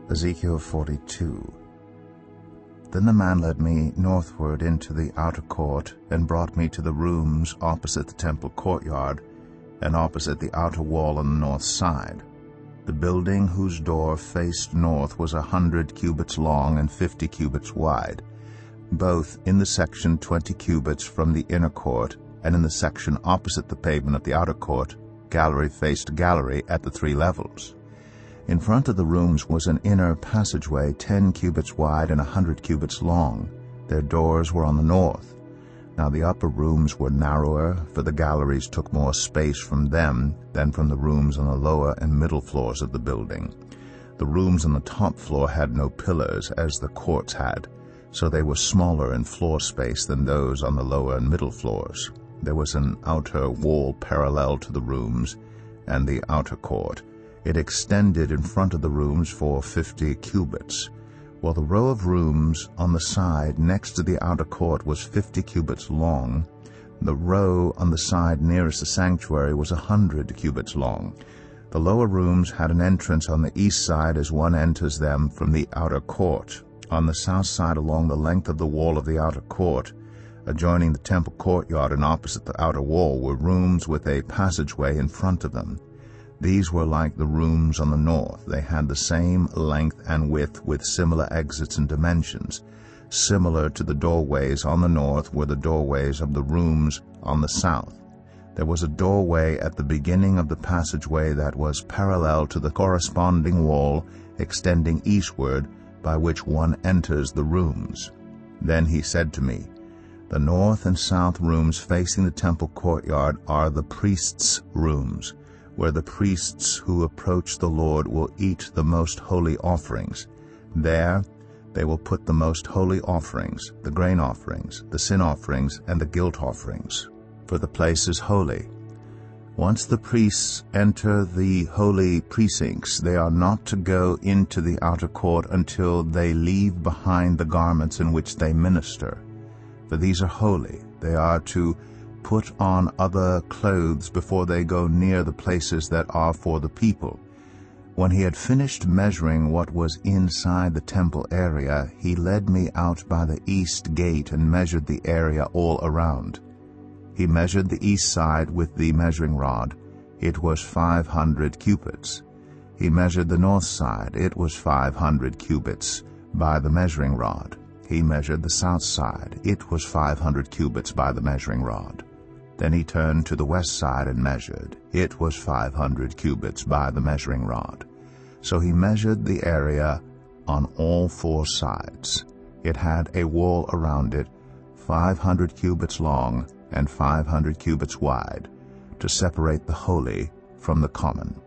Ezekiel 42. Then the man led me northward into the outer court, and brought me to the rooms opposite the temple courtyard, and opposite the outer wall on the north side. The building whose door faced north was 100 cubits long and 50 cubits wide, both in the section 20 cubits from the inner court, and in the section opposite the pavement of the outer court, gallery faced gallery at the 3 levels. In front of the rooms was an inner passageway 10 cubits wide and 100 cubits long. Their doors were on the north. Now the upper rooms were narrower, for the galleries took more space from them than from the rooms on the lower and middle floors of the building. The rooms on the top floor had no pillars, as the courts had, so they were smaller in floor space than those on the lower and middle floors. There was an outer wall parallel to the rooms and the outer court. It extended in front of the rooms for 50 cubits, while the row of rooms on the side next to the outer court was 50 cubits long. The row on the side nearest the sanctuary was 100 cubits long. The lower rooms had an entrance on the east side as one enters them from the outer court. On the south side along the length of the wall of the outer court, adjoining the temple courtyard and opposite the outer wall, were rooms with a passageway in front of them. These were like the rooms on the north. They had the same length and width with similar exits and dimensions. Similar to the doorways on the north were the doorways of the rooms on the south. There was a doorway at the beginning of the passageway that was parallel to the corresponding wall extending eastward, by which one enters the rooms. Then he said to me, "The north and south rooms facing the temple courtyard are the priests' rooms, where the priests who approach the Lord will eat the most holy offerings. There they will put the most holy offerings, the grain offerings, the sin offerings, and the guilt offerings, for the place is holy. Once the priests enter the holy precincts, they are not to go into the outer court until they leave behind the garments in which they minister, for these are holy. They are to put on other clothes before they go near the places that are for the people." When he had finished measuring what was inside the temple area, he led me out by the east gate and measured the area all around. He measured the east side with the measuring rod. It was 500 cubits. He measured the north side. It was 500 cubits by the measuring rod. He measured the south side. It was 500 cubits by the measuring rod. Then he turned to the west side and measured. It was 500 cubits by the measuring rod. So he measured the area on all 4 sides. It had a wall around it, 500 cubits long and 500 cubits wide, to separate the holy from the common.